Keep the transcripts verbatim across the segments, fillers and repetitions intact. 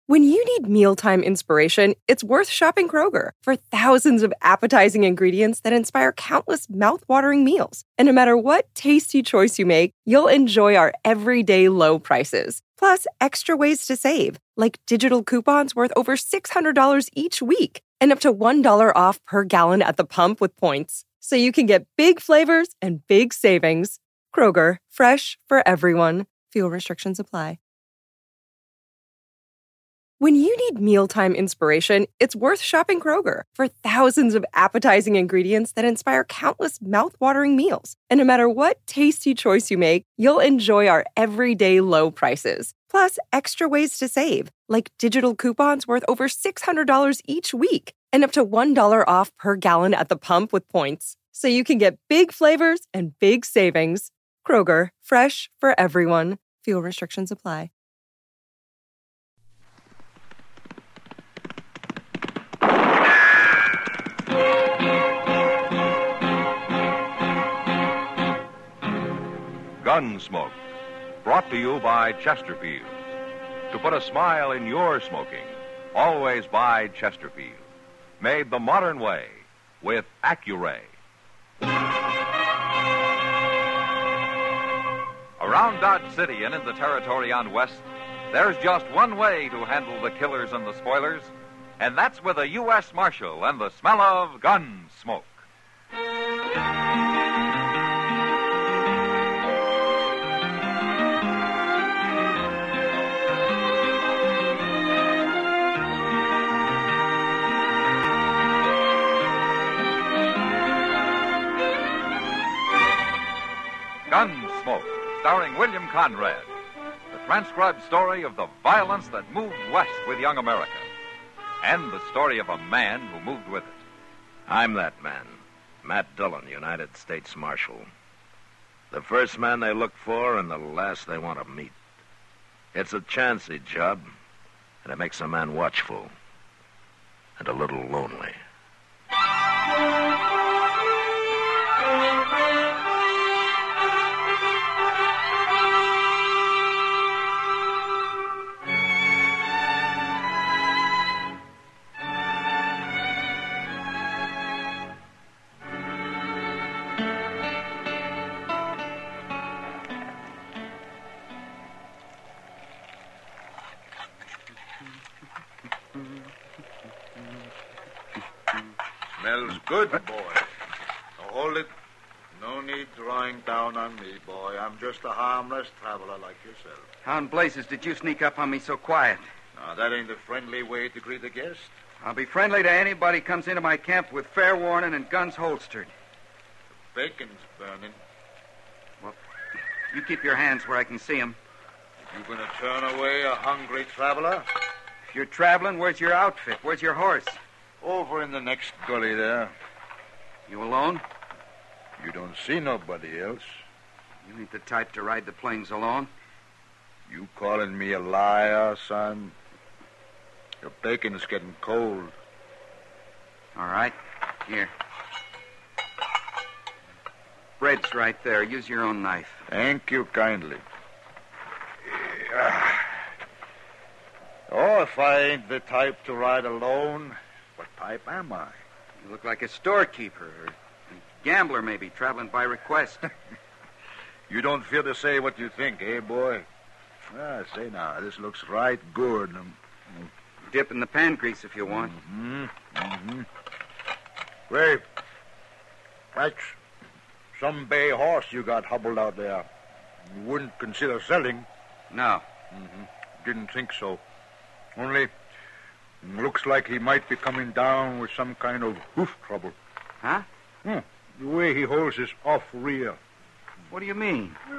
When you need mealtime inspiration, it's worth shopping Kroger for thousands of appetizing ingredients that inspire countless mouth-watering meals. And no matter what tasty choice you make, you'll enjoy our everyday low prices. Plus, extra ways to save, like digital coupons worth over six hundred dollars each week and up to one dollar off per gallon at the pump with points. So you can get big flavors and big savings. Kroger, fresh for everyone. Fuel restrictions apply. When you need mealtime inspiration, it's worth shopping Kroger for thousands of appetizing ingredients that inspire countless mouth-watering meals. And no matter what tasty choice you make, you'll enjoy our everyday low prices. Plus, extra ways to save, like digital coupons worth over six hundred dollars each week and up to one dollar off per gallon at the pump with points. So you can get big flavors and big savings. Kroger, fresh for everyone. Fuel restrictions apply. Gunsmoke, brought to you by Chesterfield. To put a smile in your smoking, always buy Chesterfield. Made the modern way with Accuray. Around Dodge City and in the territory on West, there's just one way to handle the killers and the spoilers, and that's with a U S Marshal and the smell of gun smoke. Gunsmoke, starring William Conrad, the transcribed story of the violence that moved west with young America, and the story of a man who moved with it. I'm that man, Matt Dillon, United States Marshal. The first man they look for and the last they want to meet. It's a chancy job, and it makes a man watchful and a little lonely. Smells good, boy. Now hold it. No need drawing down on me, boy. I'm just a harmless traveler like yourself. How in blazes did you sneak up on me so quiet? Now, that ain't the friendly way to greet a guest. I'll be friendly to anybody comes into my camp with fair warning and guns holstered. The bacon's burning. Well, you keep your hands where I can see them. You gonna turn away a hungry traveler? If you're traveling, where's your outfit? Where's your horse? Over in the next gully there. You alone? You don't see nobody else. You ain't the type to ride the plains alone. You calling me a liar, son? Your bacon's getting cold. All right. Here. Bread's right there. Use your own knife. Thank you kindly. Yeah. Oh, if I ain't the type to ride alone, what type am I? You look like a storekeeper or a gambler, maybe, traveling by request. You don't fear to say what you think, eh, boy? Ah, say now, this looks right good. Um, Dip in the pan grease if you want. Mm-hmm. Mm-hmm. Wait. That's some bay horse you got hobbled out there. You wouldn't consider selling. No. Mm-hmm. Didn't think so. Only, looks like he might be coming down with some kind of hoof trouble. Huh? Hmm. The way he holds his off rear. What do you mean? Hmm.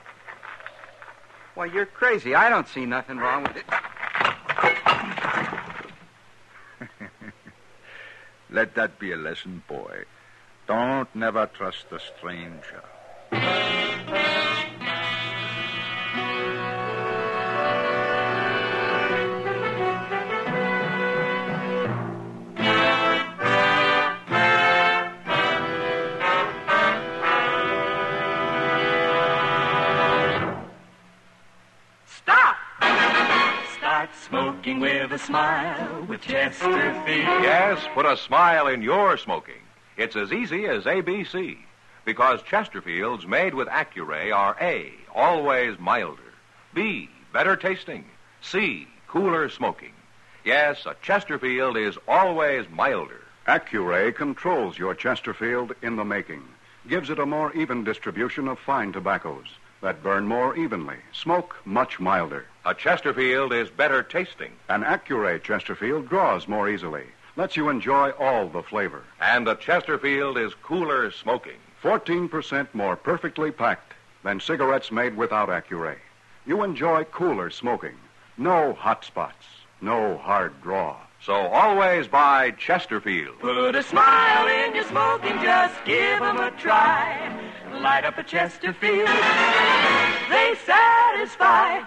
Why, you're crazy. I don't see nothing wrong with it. Let that be a lesson, boy. Don't never trust a stranger. Start smoking with a smile with Chesterfield. Yes, put a smile in your smoking. It's as easy as A B C. Because Chesterfields made with Accuray are A, always milder, B, better tasting, C, cooler smoking. Yes, a Chesterfield is always milder. Accuray controls your Chesterfield in the making, gives it a more even distribution of fine tobaccos that burn more evenly, smoke much milder. A Chesterfield is better tasting. An Accuray Chesterfield draws more easily, lets you enjoy all the flavor. And a Chesterfield is cooler smoking. fourteen percent more perfectly packed than cigarettes made without Accuray. You enjoy cooler smoking. No hot spots, no hard draw. So always buy Chesterfield. Put a smile in your smoking, just give 'em a try. Light up a Chesterfield, they satisfy.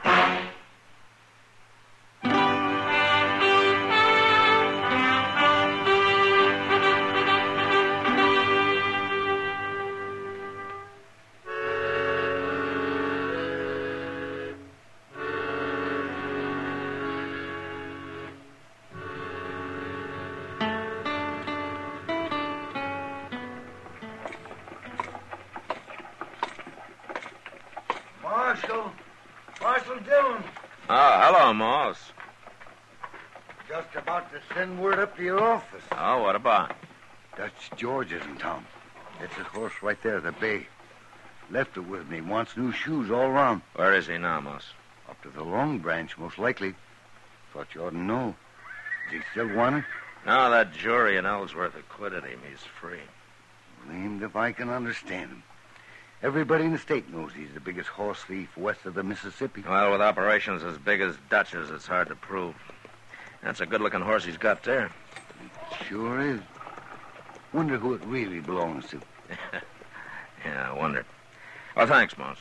Marshal. Marshal Dillon. Oh, hello, Moss. Just about to send word up to your office. Oh, what about? Dutch George is in town. That's his horse right there at the bay. Left it with me. Wants new shoes all around. Where is he now, Moss? Up to the Long Branch, most likely. Thought you ought to know. Does he still want it? No, that jury in Ellsworth acquitted him. He's free. Blamed if I can understand him. Everybody in the state knows he's the biggest horse thief west of the Mississippi. Well, with operations as big as Dutch's, it's hard to prove. That's a good-looking horse he's got there. It sure is. Wonder who it really belongs to. Yeah, I wonder. Well, thanks, Moss.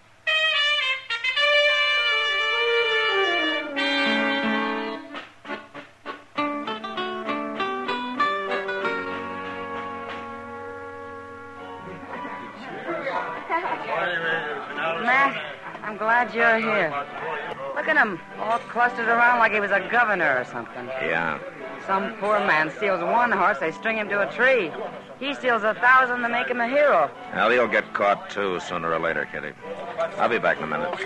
Matt, I'm glad you're here. Look at him, all clustered around like he was a governor or something. Yeah. Some poor man steals one horse, they string him to a tree. He steals a thousand to make him a hero. Well, he'll get caught, too, sooner or later, Kitty. I'll be back in a minute.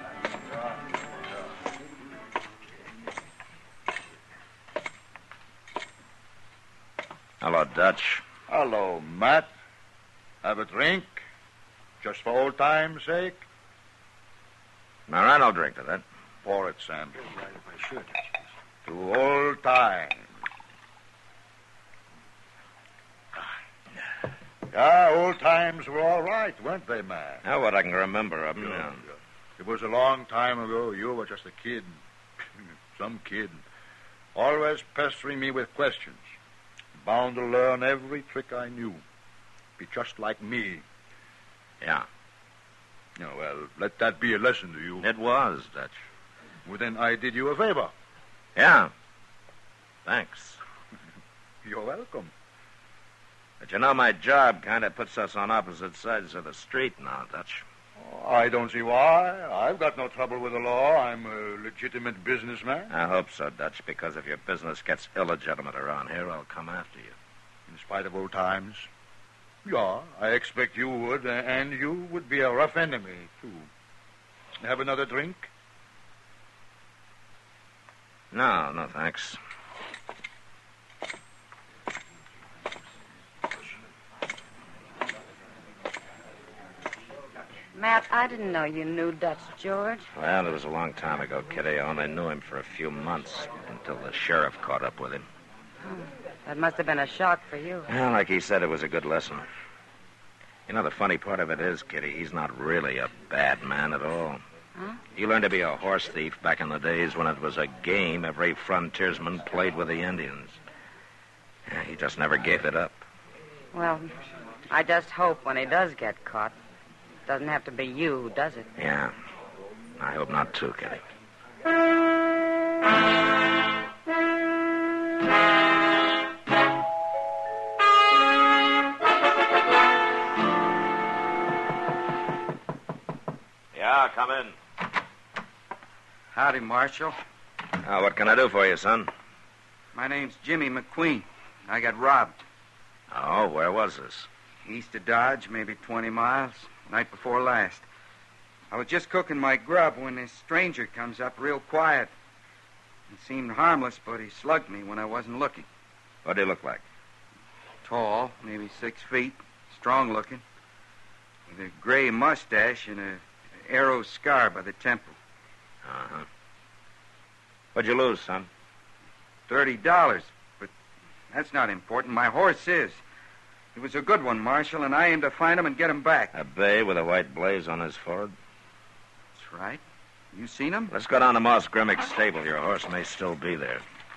Hello, Dutch. Hello, Matt. Have a drink? Just for old time's sake? All right, I'll drink to that. Pour it, Sam. To old times. Yeah, old times were all right, weren't they, Matt? Oh, what I can remember of them, Yeah, yeah. yeah. It was a long time ago. You were just a kid. Some kid. Always pestering me with questions. Bound to learn every trick I knew. Be just like me. Yeah. Oh, well, let that be a lesson to you. It was, Dutch. Well, then I did you a favor. Yeah. Thanks. You're welcome. But you know, my job kind of puts us on opposite sides of the street now, Dutch. Oh, I don't see why. I've got no trouble with the law. I'm a legitimate businessman. I hope so, Dutch, because if your business gets illegitimate around here, I'll come after you. In spite of old times. Yeah, I expect you would, and you would be a rough enemy, too. Have another drink? No, no, thanks. Matt, I didn't know you knew Dutch George. Well, it was a long time ago, Kitty. I only knew him for a few months until the sheriff caught up with him. Oh, that must have been a shock for you. Well, like he said, it was a good lesson. You know, the funny part of it is, Kitty, he's not really a bad man at all. Huh? He learned to be a horse thief back in the days when it was a game every frontiersman played with the Indians. Yeah, he just never gave it up. Well, I just hope when he does get caught, it doesn't have to be you, does it? Yeah. I hope not, too, Kitty. Yeah, come in. Howdy, Marshal. Now, what can I do for you, son? My name's Jimmy McQueen. I got robbed. Oh, where was this? East of Dodge, maybe twenty miles. Night before last. I was just cooking my grub when this stranger comes up real quiet. He seemed harmless, but he slugged me when I wasn't looking. What do you look like? Tall, maybe six feet. Strong looking. With a gray mustache and a arrow scar by the temple. Uh-huh. What'd you lose, son? Thirty dollars. But that's not important. My horse is. He was a good one, Marshal, and I aim to find him and get him back. A bay with a white blaze on his forehead? That's right. You seen him? Let's go down to Moss Grimmick's stable. Your horse may still be there.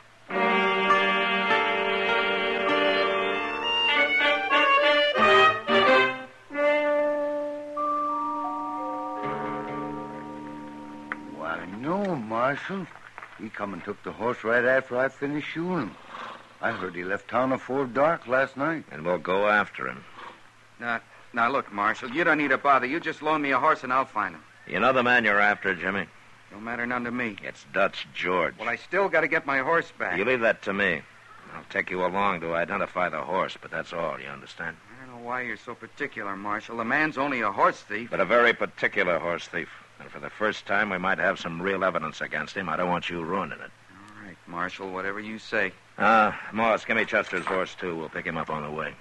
Why, no, Marshal. He come and took the horse right after I finished shooting him. I heard he left town before dark last night. And we'll go after him. Now, now, look, Marshal, you don't need to bother. You just loan me a horse and I'll find him. You know the man you're after, Jimmy? Don't matter none to me. It's Dutch George. Well, I still got to get my horse back. You leave that to me. I'll take you along to identify the horse, but that's all, you understand? I don't know why you're so particular, Marshal. The man's only a horse thief. But a very particular horse thief. And for the first time, we might have some real evidence against him. I don't want you ruining it. All right, Marshal, whatever you say. Uh, Moss, give me Chester's horse, too. We'll pick him up on the way.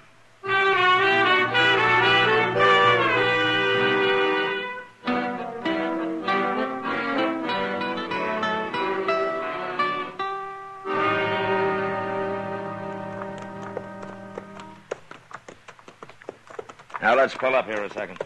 Now, let's pull up here a second.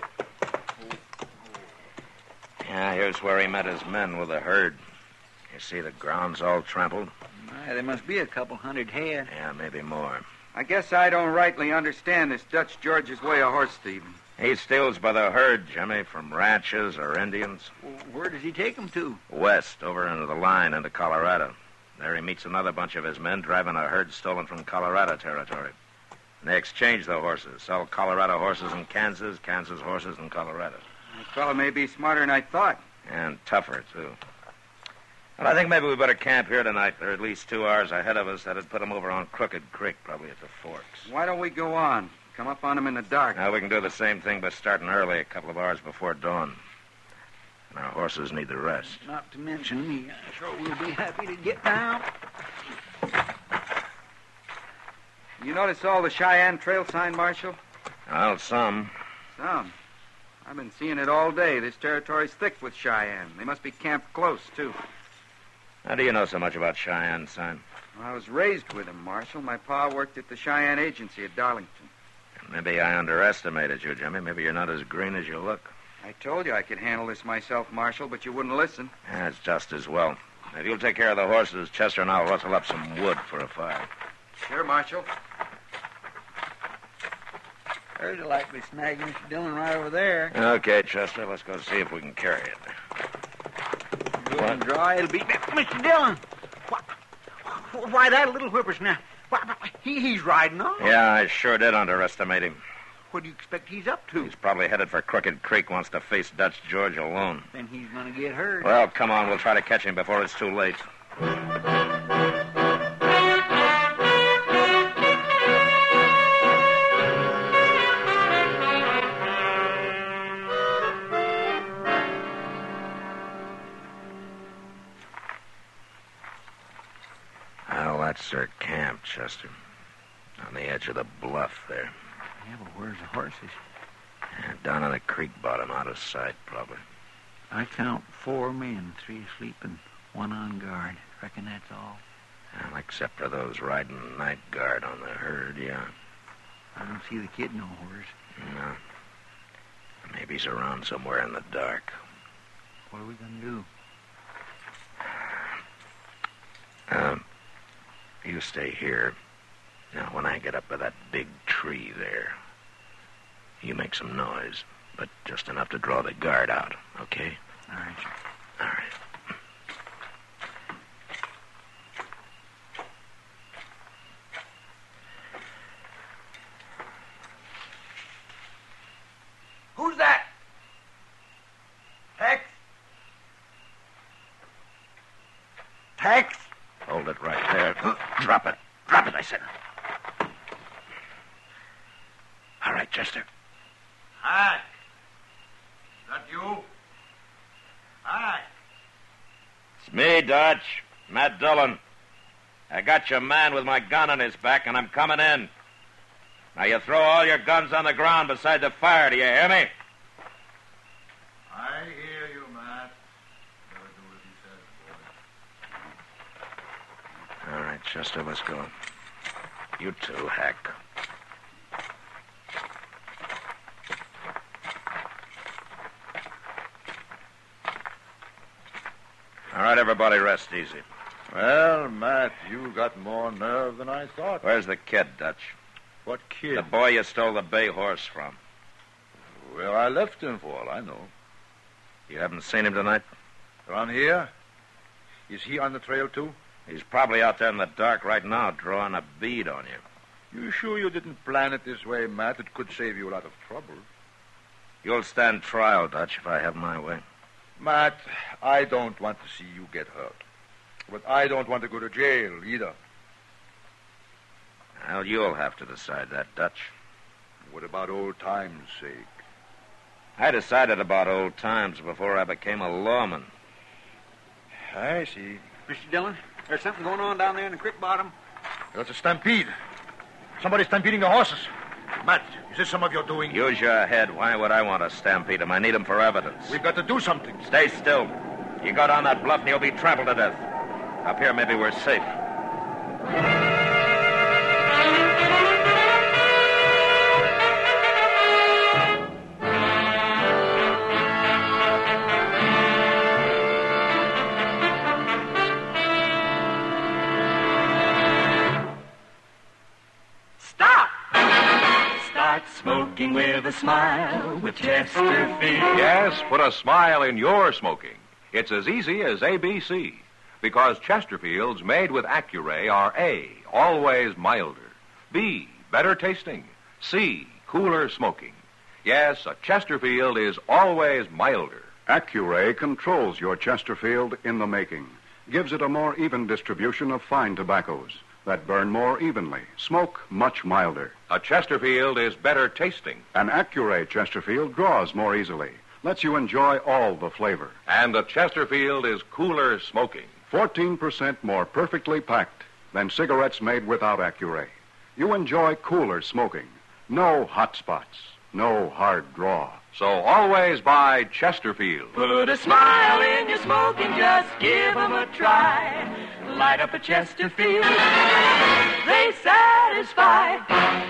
Yeah, here's where he met his men with the herd. You see the ground's all trampled? My, there must be a couple hundred head. Yeah, maybe more. I guess I don't rightly understand this Dutch George's way of horse thieving. He steals by the herd, Jimmy, from ranches or Indians. Well, where does he take them to? West, over into the line into Colorado. There he meets another bunch of his men driving a herd stolen from Colorado territory. And they exchange the horses, sell Colorado horses in Kansas, Kansas horses in Colorado. That fellow may be smarter than I thought. And tougher, too. Well, I think maybe we better camp here tonight. They're at least two hours ahead of us. That'd put them over on Crooked Creek, probably at the forks. Why don't we go on? Come up on them in the dark. Now, we can do the same thing, but starting early, a couple of hours before dawn. And our horses need the rest. Not to mention me. I sure will be happy to get down. You notice all the Cheyenne Trail sign, Marshal? Well, some. Some. I've been seeing it all day. This territory's thick with Cheyenne. They must be camped close, too. How do you know so much about Cheyenne, son? Well, I was raised with them, Marshal. My pa worked at the Cheyenne Agency at Darlington. Maybe I underestimated you, Jimmy. Maybe you're not as green as you look. I told you I could handle this myself, Marshal, but you wouldn't listen. That's just as well. If you'll take care of the horses, Chester and I'll rustle up some wood for a fire. Sure, Marshal. There's a likely snag, Mister Dillon, right over there. Okay, Chester, let's go see if we can carry it. Good and dry, it'll be... Mister Dillon! Why, why that little whippersnapper? Why, he, he's riding on. Yeah, I sure did underestimate him. What do you expect he's up to? He's probably headed for Crooked Creek, wants to face Dutch George alone. Then he's going to get hurt. Well, come on, we'll try to catch him before it's too late. Well, that's their camp, Chester. On the edge of the bluff there. Yeah, but where's the horses? Yeah, down on the creek bottom, out of sight, probably. I count four men, three asleep and one on guard. Reckon that's all. Well, except for those riding night guard on the herd, yeah. I don't see the kid nowhere. No. Maybe he's around somewhere in the dark. What are we going to do? Um, you stay here. Now, when I get up by that big tree there, you make some noise, but just enough to draw the guard out, okay? All right, sir. All right. Who's that? Tex? Tex? hold it right there. Drop it. Drop it, I said. All right, Chester. Hi. Is that you? Hi. It's me, Dutch. Matt Dillon. I got your man with my gun on his back, and I'm coming in. Now, you throw all your guns on the ground beside the fire. Do you hear me? I hear you, Matt. Never do as he says, boy. All right, Chester, let's go. You too, Hack. All right, everybody, rest easy. Well, Matt, you got more nerve than I thought. Where's the kid, Dutch? What kid? The boy you stole the bay horse from. Where I left him, for all I know. You haven't seen him tonight? Around here? Is he on the trail, too? He's probably out there in the dark right now, drawing a bead on you. You sure you didn't plan it this way, Matt? It could save you a lot of trouble. You'll stand trial, Dutch, if I have my way. Matt, I don't want to see you get hurt. But I don't want to go to jail, either. Well, you'll have to decide that, Dutch. What about old times' sake? I decided about old times before I became a lawman. I see. Mister Dillon, there's something going on down there in the creek bottom. There's a stampede. Somebody's stampeding the horses. Matt, is this some of your doing? Use your head. Why would I want to stampede him? I need him for evidence. We've got to do something. Stay still. You go down that bluff and you'll be trampled to death. Up here, maybe we're safe. Stop! Start smoking with a smile with Chesterfield. Yes, put a smile in your smoking. It's as easy as A B C. Because Chesterfields made with Accuray are A, always milder, B, better tasting, C, cooler smoking. Yes, a Chesterfield is always milder. Accuray controls your Chesterfield in the making, gives it a more even distribution of fine tobaccos that burn more evenly, smoke much milder. A Chesterfield is better tasting. An Accuray Chesterfield draws more easily, lets you enjoy all the flavor. And a Chesterfield is cooler smoking. fourteen percent more perfectly packed than cigarettes made without Accuray. You enjoy cooler smoking. No hot spots. No hard draw. So always buy Chesterfield. Put a smile in your smoking, just give 'em a try. Light up a Chesterfield, they satisfy.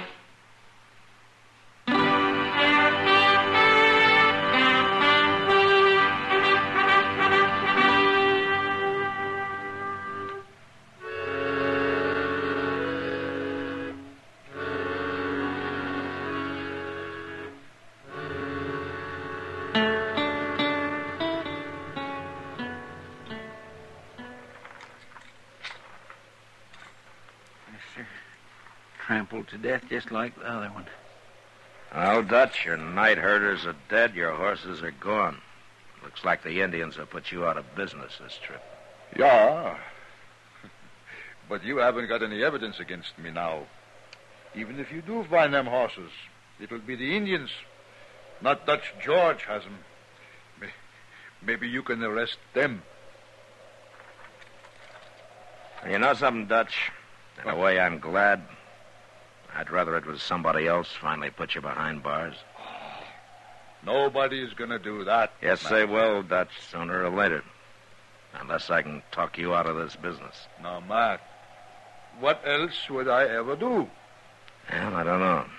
Trampled to death just like the other one. Well, Dutch, your night herders are dead, your horses are gone. Looks like the Indians have put you out of business this trip. Yeah. But you haven't got any evidence against me now. Even if you do find them horses, it'll be the Indians. Not Dutch George has them. Maybe you can arrest them. You know something, Dutch? In a way, I'm glad. I'd rather it was somebody else finally put you behind bars. Nobody's going to do that. Yes, Matt. they will, Dutch, sooner or later. Unless I can talk you out of this business. Now, Matt, what else would I ever do? Well, I don't know.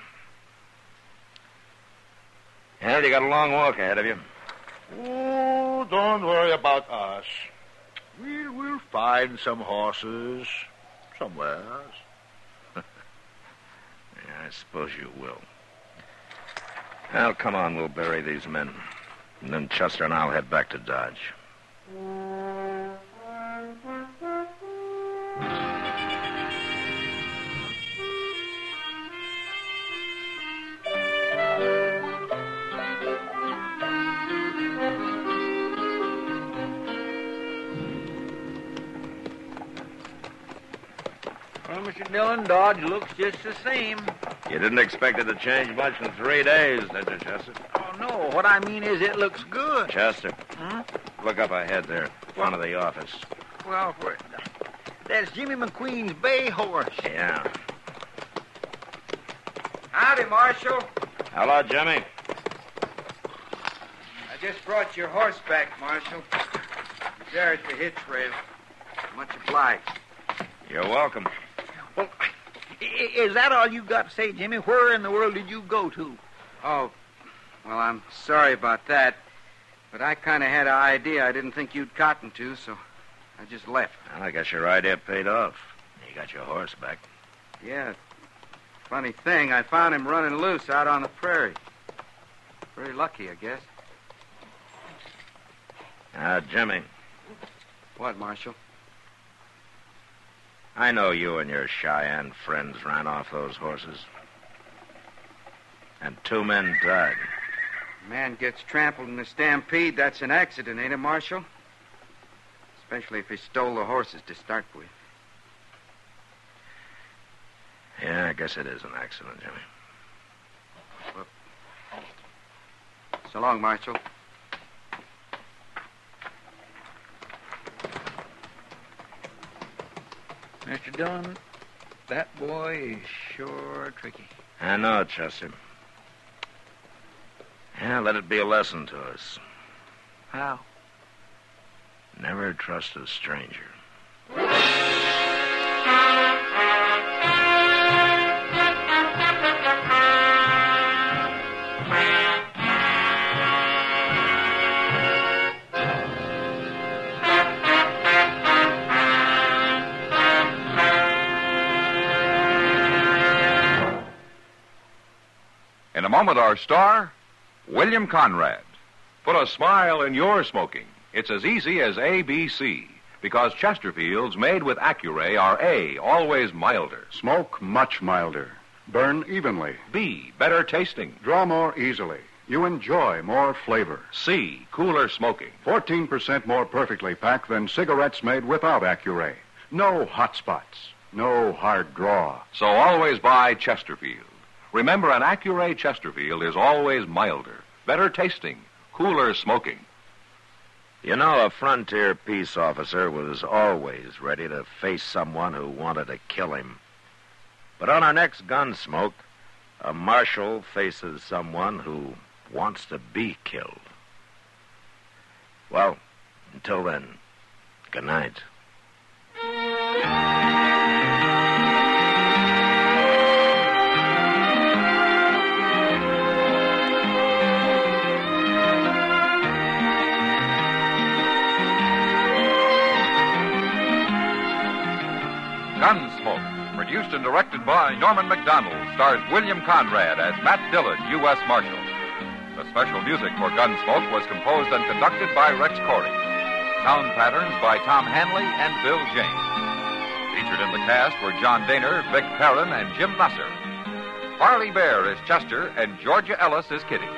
Well, you got a long walk ahead of you. Oh, don't worry about us. We'll, we'll find some horses somewhere. Yeah, I suppose you will. Well, come on, we'll bury these men. And then Chester and I'll head back to Dodge. Well, Mister Dillon, Dodge looks just the same. You didn't expect it to change much in three days, did you, Chester? Oh, no. What I mean is it looks good. Chester, Hmm? look up ahead there, in front of the office. Well, where... That's Jimmy McQueen's bay horse. Yeah. Howdy, Marshal. Hello, Jimmy. I just brought your horse back, Marshal. He's there at the hitch rail. Much obliged. You're welcome. Well, i- is that all you got to say, Jimmy? Where in the world did you go to? Oh, well, I'm sorry about that. But I kind of had an idea I didn't think you'd cotton to, so I just left. Well, I guess your idea paid off. You got your horse back. Yeah. Funny thing, I found him running loose out on the prairie. Very lucky, I guess. Now, Jimmy, What, Marshal? I know you and your Cheyenne friends ran off those horses. And two men died. Man gets trampled in a stampede, that's an accident, ain't it, Marshal? Especially if he stole the horses to start with. Yeah, I guess it is an accident, Jimmy. So long, Marshal. Mister Dillon, that boy is sure tricky. I know, Chester. Yeah, let it be a lesson to us. How? Never trust a stranger. In a moment, our star, William Conrad. Put a smile in your smoking. It's as easy as A B C, because Chesterfields made with Accuray are A, always milder. Smoke much milder. Burn evenly. B, better tasting. Draw more easily. You enjoy more flavor. C, cooler smoking. fourteen percent more perfectly packed than cigarettes made without Accuray. No hot spots. No hard draw. So always buy Chesterfield. Remember, an Accuray Chesterfield is always milder, better tasting, cooler smoking. You know, a frontier peace officer was always ready to face someone who wanted to kill him. But on our next Gunsmoke, a marshal faces someone who wants to be killed. Well, until then, good night. Gunsmoke, produced and directed by Norman McDonald, stars William Conrad as Matt Dillon, U S Marshal. The special music for Gunsmoke was composed and conducted by Rex Corey. Sound patterns by Tom Hanley and Bill James. Featured in the cast were John Daner, Vic Perrin, and Jim Nusser. Harley Bear is Chester, and Georgia Ellis is Kitty.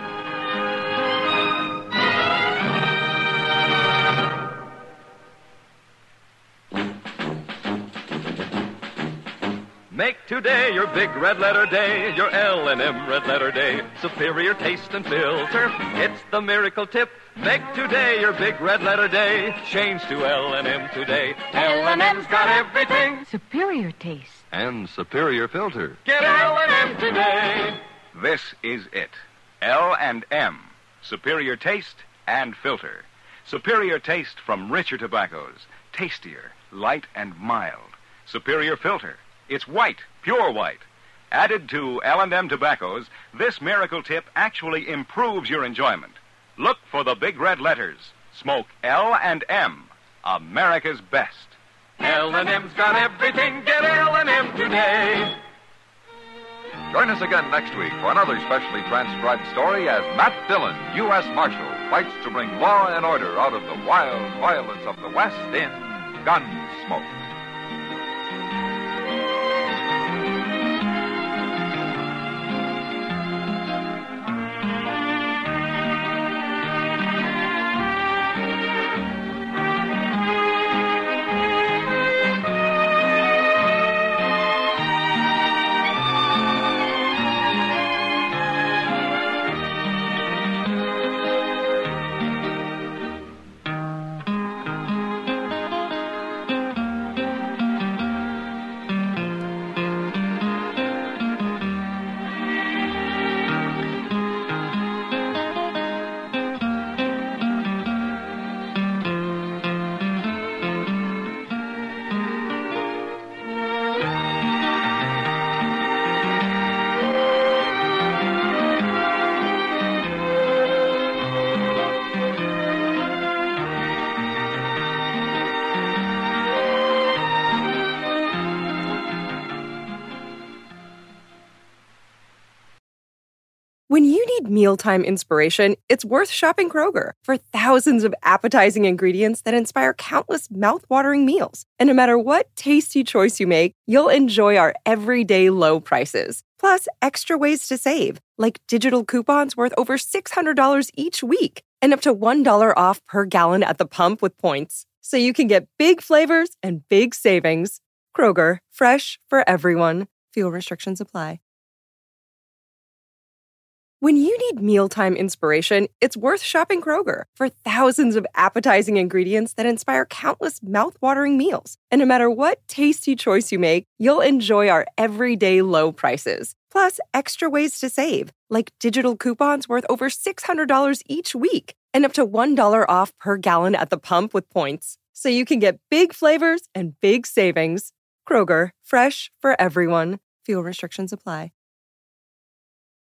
Make today your big red letter day, your L and M red letter day. Superior taste and filter, it's the miracle tip. Make today your big red letter day. Change to L and M today. L and M's got everything. Superior taste. And superior filter. Get L and M today. This is it. L and M. Superior taste and filter. Superior taste from richer tobaccos. Tastier, light and mild. Superior filter. It's white, pure white. Added to L and M tobaccos, this miracle tip actually improves your enjoyment. Look for the big red letters. Smoke L and M, America's best. L and M's got everything. Get L and M today. Join us again next week for another specially transcribed story as Matt Dillon, U S Marshal, fights to bring law and order out of the wild violence of the West in Gunsmoke. When you need mealtime inspiration, it's worth shopping Kroger for thousands of appetizing ingredients that inspire countless mouth-watering meals. And no matter what tasty choice you make, you'll enjoy our everyday low prices. Plus, extra ways to save, like digital coupons worth over six hundred dollars each week and up to one dollar off per gallon at the pump with points. So you can get big flavors and big savings. Kroger, fresh for everyone. Fuel restrictions apply. When you need mealtime inspiration, it's worth shopping Kroger for thousands of appetizing ingredients that inspire countless mouth-watering meals. And no matter what tasty choice you make, you'll enjoy our everyday low prices. Plus, extra ways to save, like digital coupons worth over six hundred dollars each week and up to one dollar off per gallon at the pump with points. So you can get big flavors and big savings. Kroger, fresh for everyone. Fuel restrictions apply.